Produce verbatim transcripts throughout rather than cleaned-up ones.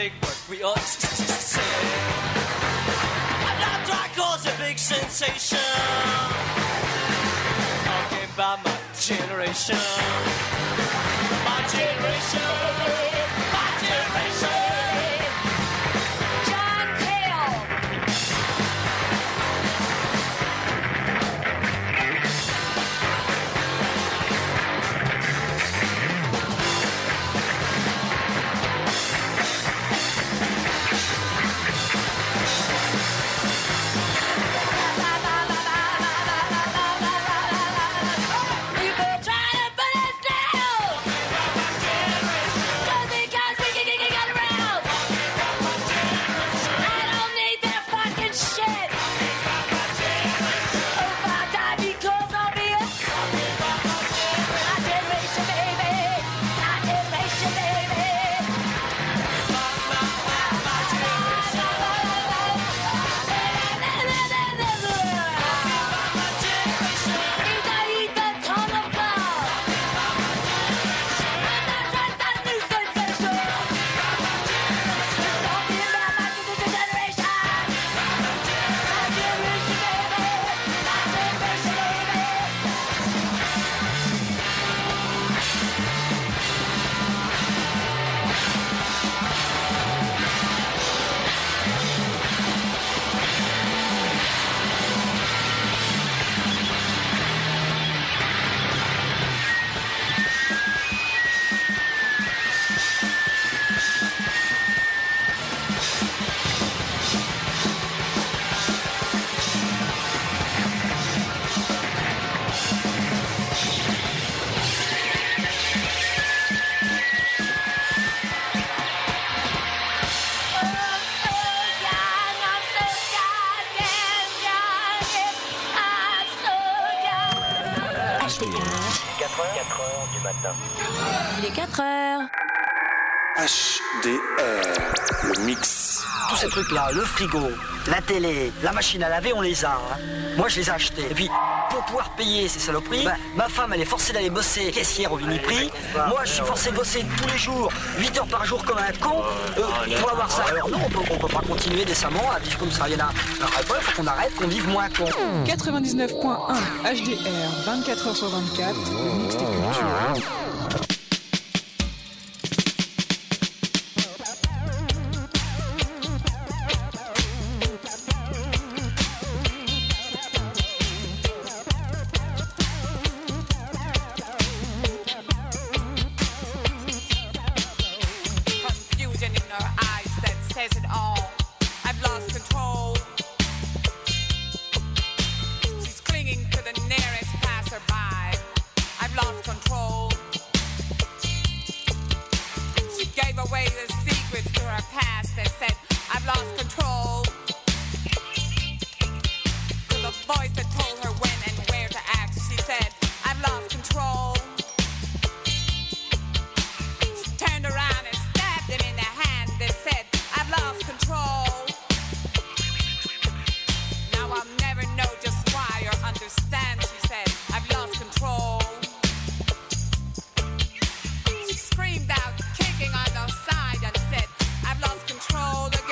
take what we ought to say. I'm not trying to cause a big sensation. Talking about my generation. My generation. My generation. John Cale. Il est quatre heures. H D R, le mix. Tous ces trucs-là, le frigo, la télé, la machine à laver, on les a. Hein. Moi, je les ai achetés. Et puis, pour pouvoir payer ces saloperies, bah, ma femme, elle est forcée d'aller bosser caissière au Viniprix. Moi, je suis forcé de bosser tous les jours, huit heures par jour comme un con, euh, pour avoir ça. Alors non, on peut, on peut pas continuer décemment à vivre comme ça. Il y en a un peu, il faut qu'on arrête, qu'on vive moins con. quatre-vingt-dix-neuf point un H D R, vingt-quatre heures sur vingt-quatre, le mix des cultures. Screamed out, kicking on the side, and said, I've lost control.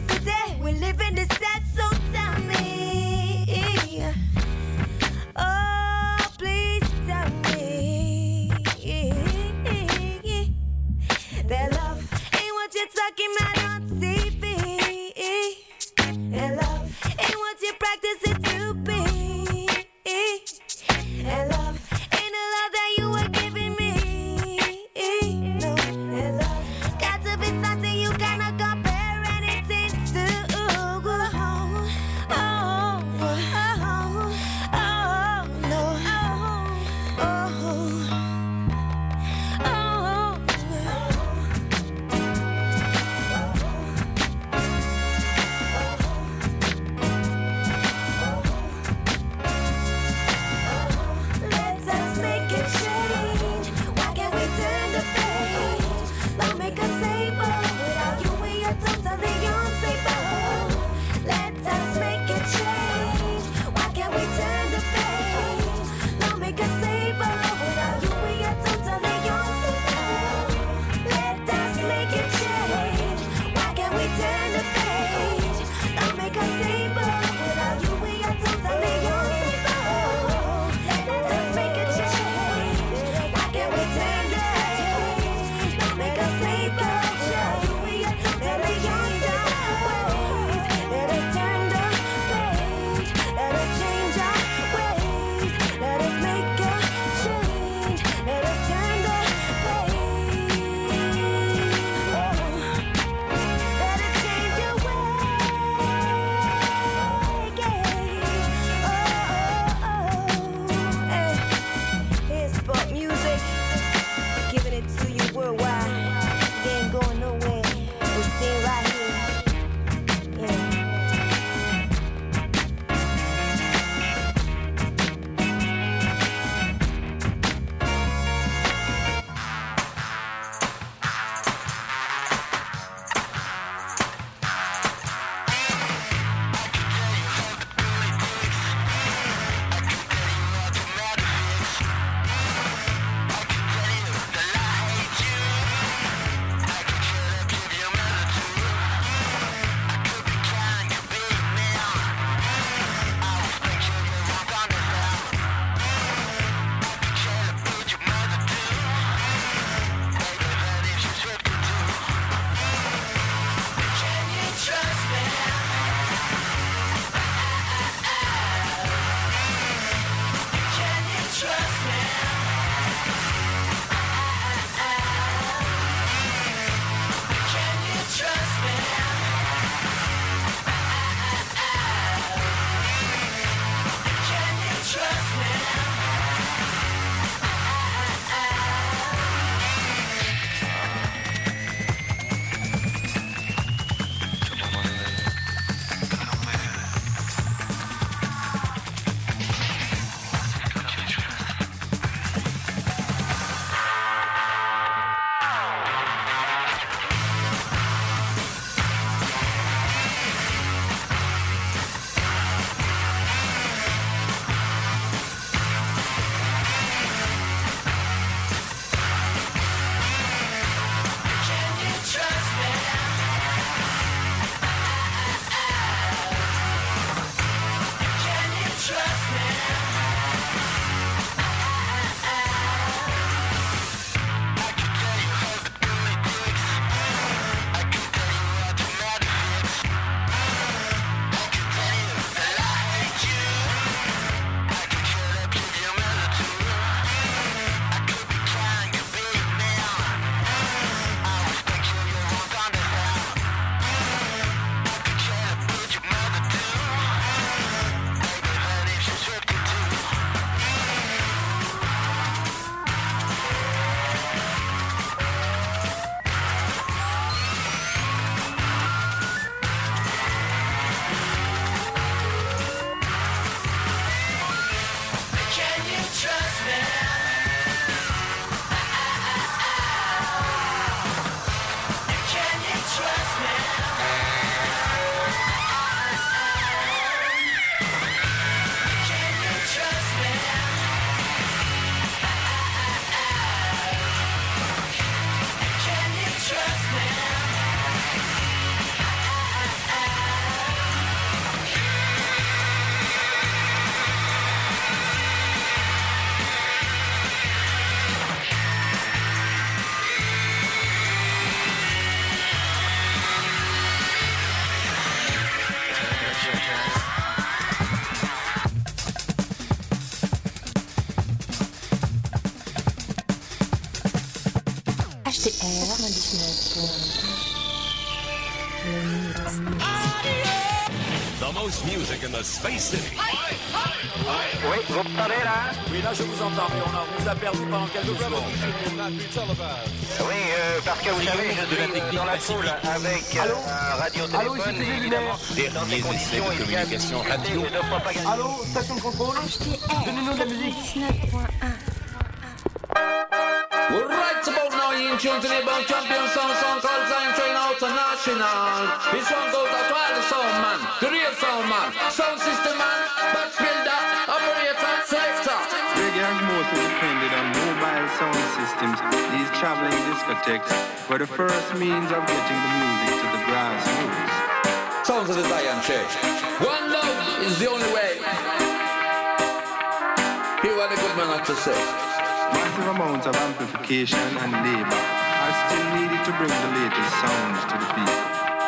yesterday. We live in the sad, so tell me. Oh, please tell me that love ain't what you're talking about on T V. And love ain't what you practice it to be. And love ain't the love that you were giving me. No, and love got to be something you cannot compare anything to. H D R quatre-vingt-dix-neuf. The most music in the Space City. Oui, vous m'entendez là? Oui, là je vous entends, mais on, a, on vous a perdu pendant quelques secondes. Oui, euh, parce que vous savez, je suis dans la foule avec euh, un radiotéléphone et évidemment, dans des conditions de communication radio. Allô, station de contrôle? Donnez-nous de la musique. Well, right about now, you in tune to the band champion song, song called Zion Train International. This one goes out to all the sound man, the real sound man, sound system man, box builder, operator, selector. Reggae has mostly depended on mobile sound systems. These traveling discotheques were the first means of getting the music to the grassroots. Sounds of the Zion Train. One love is the only way. Hear what the good man had to say. Massive amounts of amplification and labor are still needed to bring the latest sounds to the people.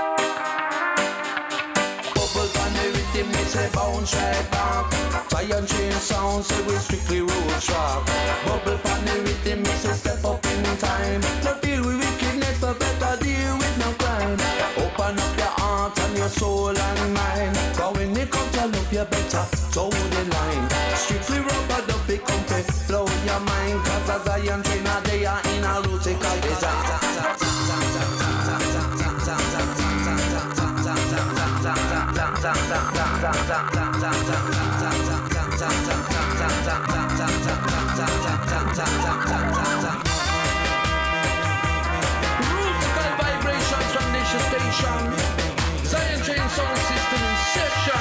Bubble on the rhythm, me say bounce right back. Zion Train sound, say we strictly road track. Bubble on the rhythm, me say step up in time. No deal with wickedness, but better deal with no crime. Open up your heart and your soul and mind. Cause when it comes to love, you better toe the line. Strictly rubber duffy company, blow your mind. Cause as I am trainer, they are in a rutical design. Rutical vibrations from Nation Station. Zion Train sound system in session.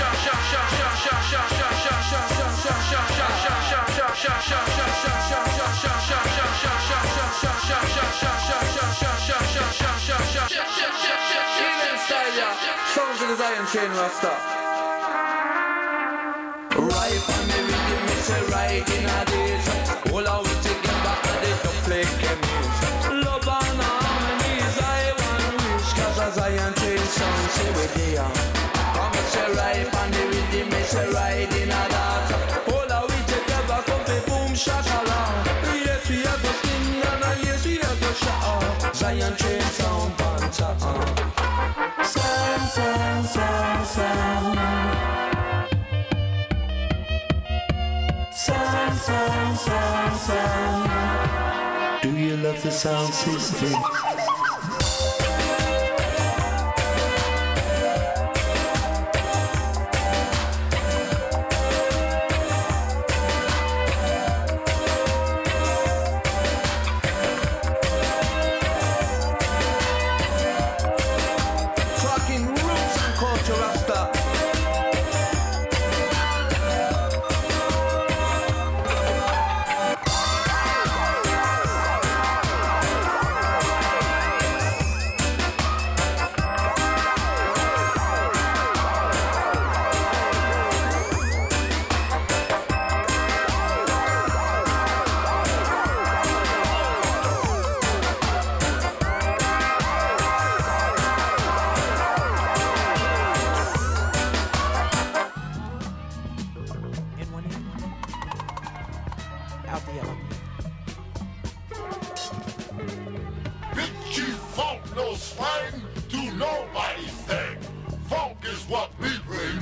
Even style, yeah. Sounds of the Zion Train Rasta. Right on the rhythm, it's a right in a days. All our way together and they don't play chemicals. Love and harmony is I want wish. Cause a Zion Train sound say we there. Come and say right on the rhythm, it's a right in a dance. All our way together, come be boom shakala. Yes we have to sing and yes we have to shout. Zion Train sound panta. Sound, sound, sound, sound. Sound, sound, sound, sound. Do you love the sound system? Talking roots and culture, Rasta. Out the yellow. Big Chief Funk no swine to nobody's thing. Funk is what we bring.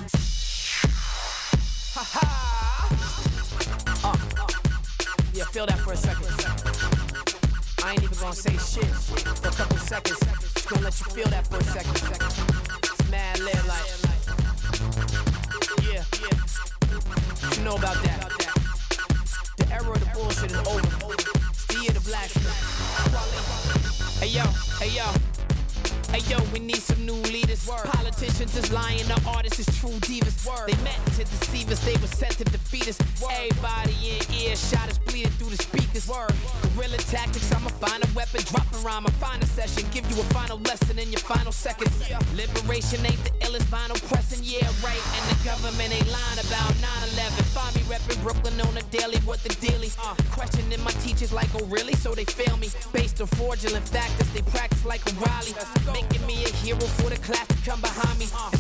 Ha ha! Uh, uh. Yeah, feel that for a second. I ain't even gonna say shit for a couple seconds. Just gonna let you feel that for a second. It's mad lit, like. Yeah, yeah. You know about that. The era of the bullshit is over. It's the year of the blacksmith. Hey yo, hey yo. Hey yo, we need some new leaders. Word. Politicians is lying, the artists is true divas. Word. They meant to deceive us, they were sent to defeat us. Word. Everybody in earshot is bleeding through the speakers. Word. Guerrilla tactics, I'ma find a weapon, drop a rhyme, a final session, give you a final lesson in your final seconds. Yeah. Liberation ain't the illest vinyl pressing, yeah right. And the government ain't lying about nine eleven. Find me reppin' Brooklyn on the daily, what the dealie? Uh, questioning my teachers like, oh really? So they fail me. Based on fraudulent factors, they practice like O'Reilly. Making me a hero for the class to come behind me. Uh, Exclusive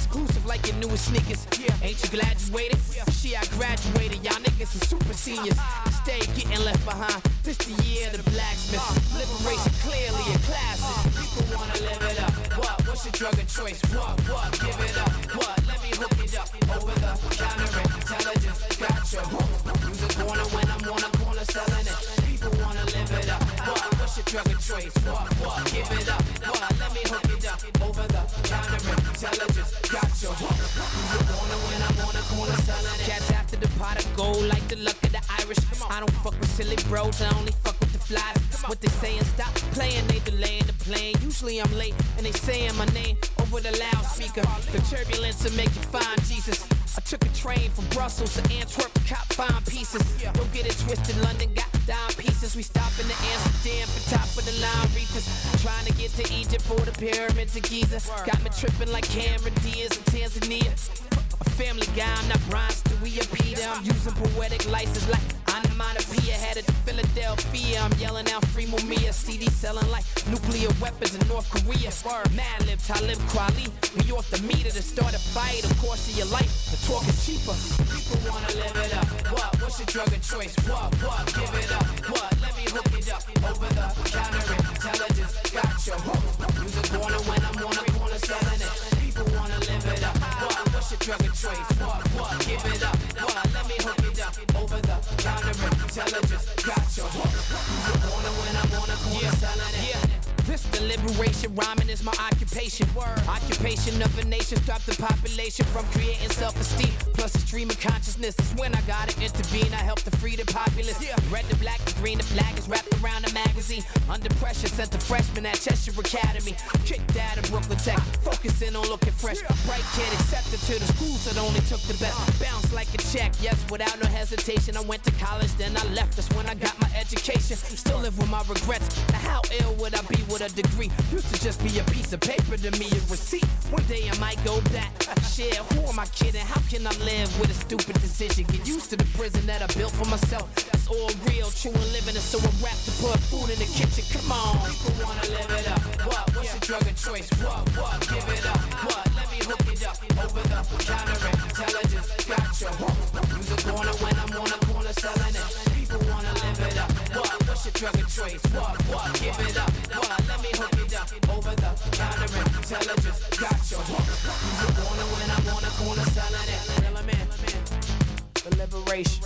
like your newest sneakers. Ain't you glad you waited? She, I graduated, y'all niggas are super seniors. Stay getting left behind. This the year of the blacksmith. Liberation clearly a classic. People wanna live it up. What? What's your drug of choice? What? What? Give it up. What? Let me hook it up. Over the counter intelligence. Gotcha. Use a corner when I'm on a corner selling it. People wanna live it up. What? What's your drug of choice? What? What? Give it up. What? Let me hook it up. Over the counter intelligence. Gotcha. Use a corner when I'm on a corner selling it. Cats after the pot of gold like the luck of the Irish. I don't fuck with silly bros, I only fuck with the flies. What they saying, stop playing, they delaying the plane. Usually I'm late and they saying my name over the loudspeaker. The turbulence will make you find Jesus. I took a train from Brussels to Antwerp, cop fine pieces. Don't get it twisted, London got dime pieces. We stop in the Amsterdam for top of the line reefers. Trying to get to Egypt for the pyramids of Giza. Got me tripping like Cameron Diaz in Tanzania. A family guy, I'm not Brian Stewie or Peter. I'm using poetic license like onomatopoeia. Headed to Philadelphia, I'm yelling out free Mumia. C D selling like nuclear weapons in North Korea. Mad Lib, Talib Kweli. We off the meter to start a fight. Of course of your life, the talk is cheaper. People wanna live it up. What? What's your drug of choice? What? What? Give it up. What? Let me hook it up. Over the counter intelligence. Gotcha. Use a corner when I'm on a corner selling it. People wanna live it up. What? What's your drug of choice? What? What? Give it up. What? Let me hook it up. Over the counter intelligence. Gotcha. Use a corner when I'm on a corner selling it. Yeah. This the liberation, rhyming is my occupation. Word. Occupation of a nation, stop the population from creating self-esteem. Plus a stream of consciousness, that's when I gotta intervene. I help to free the populace. Yeah. Red, the black, the green, the flag is wrapped around the magazine. Under pressure, sent a freshman at Cheshire Academy. Kicked out of Brooklyn Tech, focusing on looking fresh. Bright kid accepted to the schools that only took the best. Bounce like a check, yes, without no hesitation. I went to college, then I left. That's when I got my education. Still live with my regrets. Now how ill would I be with a degree? Used to just be a piece of paper to me, a receipt. One day I might go back. Shit, who am I kidding? How can I live with a stupid decision? Get used to the prison that I built for myself. That's all real, true and living. And so I'm wrapped to put food in the kitchen. Come on, people wanna live it up. What? What's your drug of choice? What? What? Give it up. What? Let me hook it up. Over the counter intelligence. Gotcha. Use a corner when I'm on a corner selling it. People wanna live it up. What? What's your drug of choice? What? What? Give it up. What? Let me hook it up. Over the counter intelligence. Gotcha. Use a corner when I'm on a corner selling it. Element. The liberation.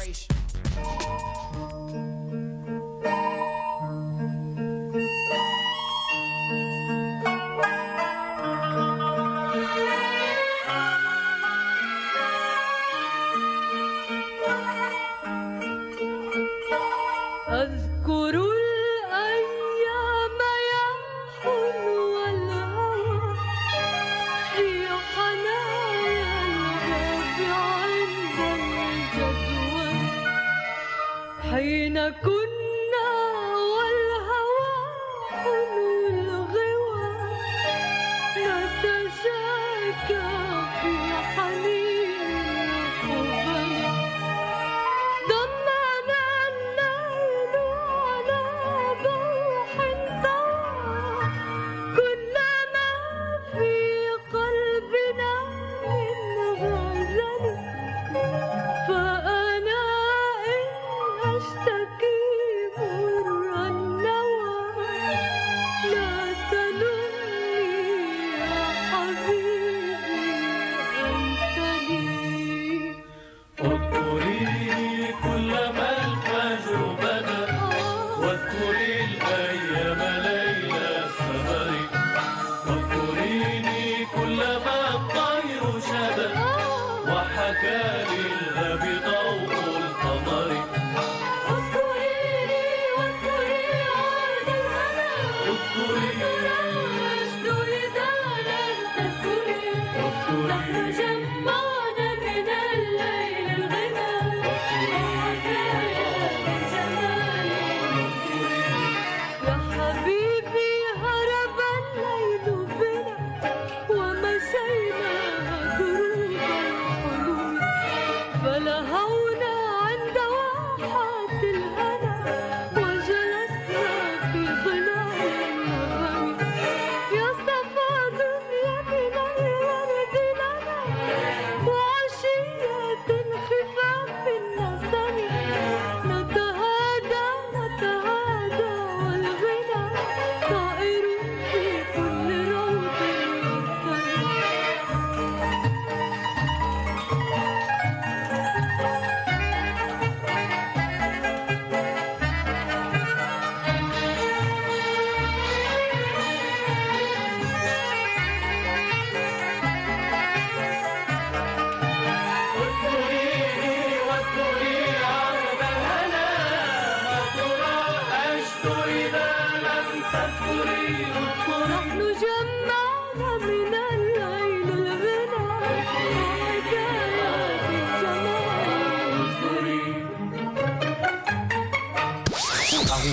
أذكر الأيام يا حلو الهوى في حنايا الباب عند الجدول حين كنا والهوى حلو الغوى نتشاكى في حنين القبل ضمنا الليل على ضوح طوى كلما في قلبنا من غزل فأنا إن أشتكي مر النوى لا تلمني يا حبيبي أنت لي اذكريني كلما الفجر بدا واذكري الأيام ليلى السهر واذكريني كلما الطير شدا وحكى للهب ضوء القمر اذكريني واذكري عهد الهنا اذكري المجد إذا لم تذكري نحن جمعنا من الليل الغنى وحكايا بجمال يا حبيبي هرب الليل بنا ومشينا دروب الحلول فلهونا عند واحات الهنا وجلسنا في ظلال النغم يا صفا دنيا من الورد لنا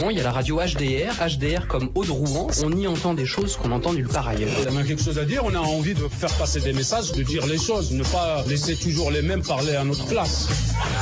Rouen, il y a la radio H D R, H D R comme Aude Rouen. On y entend des choses qu'on entend nulle part ailleurs. On a quelque chose à dire, on a envie de faire passer des messages, de dire les choses, ne pas laisser toujours les mêmes parler à notre place.